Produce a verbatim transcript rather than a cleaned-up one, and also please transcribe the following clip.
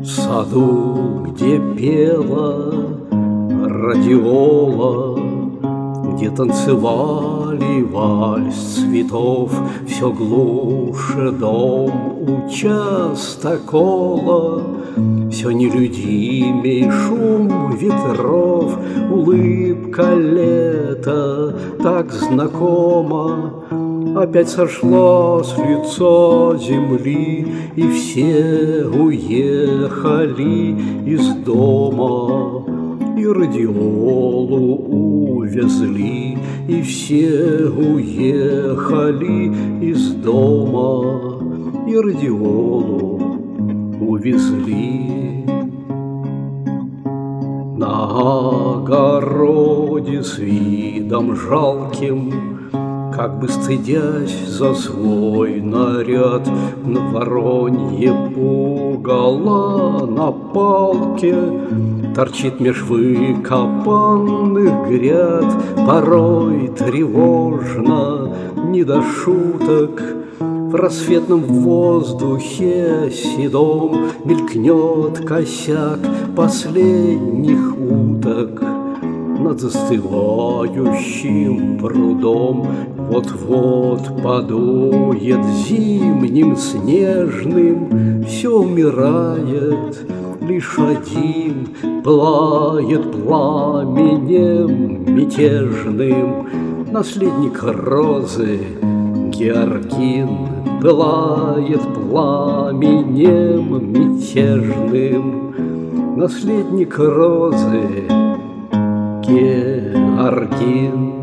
саду, где пела радиола, где танцевали вальс цветов, все глуше дом участокола, все нелюдимей шум ветров, улыбка лета так знакома. Опять сошла с лица земли, и все уехали из дома. И радиолу увезли, и все уехали из дома. И радиолу увезли. На огороде с видом жалким, как бы стыдясь за свой наряд, на воронье пугало на палке торчит меж выкопанных гряд. Порой тревожно, не до шуток, в рассветном воздухе седом мелькнет косяк последних уток. Над застывающим прудом вот-вот подует зимним снежным, все умирает, лишь один пылает пламенем мятежным. Наследник розы Георгин пылает пламенем мятежным. Наследник розы Георгин.